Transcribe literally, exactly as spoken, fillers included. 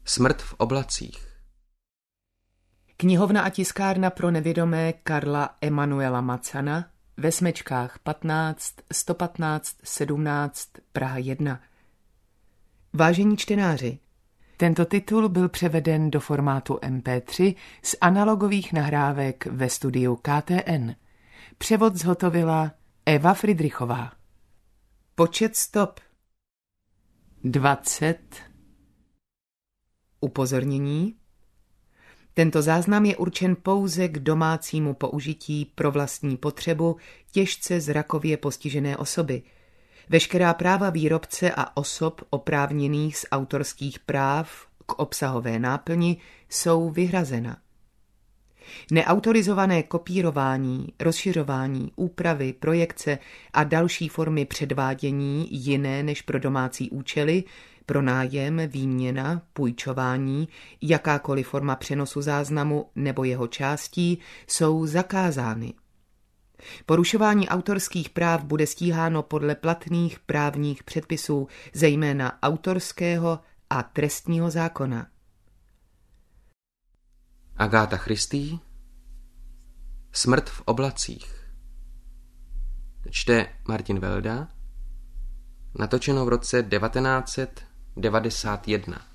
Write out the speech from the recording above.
Smrt v oblacích. Knihovna a tiskárna pro nevědomé Karla Emanuela Macana ve Smečkách patnáct, sto patnáct, sedmnáct, Praha jedna. Vážení čtenáři, tento titul byl převeden do formátu em pé tři z analogových nahrávek ve studiu K T N. Převod zhotovila Eva Fridrichová. Počet stop dvacet. Upozornění. Tento záznam je určen pouze k domácímu použití pro vlastní potřebu těžce zrakově postižené osoby. Veškerá práva výrobce a osob oprávněných z autorských práv k obsahové náplni jsou vyhrazena. Neautorizované kopírování, rozšiřování, úpravy, projekce a další formy předvádění jiné než pro domácí účely, pronájem, výměna, půjčování, jakákoliv forma přenosu záznamu nebo jeho částí jsou zakázány. Porušování autorských práv bude stíháno podle platných právních předpisů, zejména autorského a trestního zákona. Agáta Christie. Smrt v oblacích. Čte Martin Velda. Natočeno v roce devatenáct set devadesát jedna.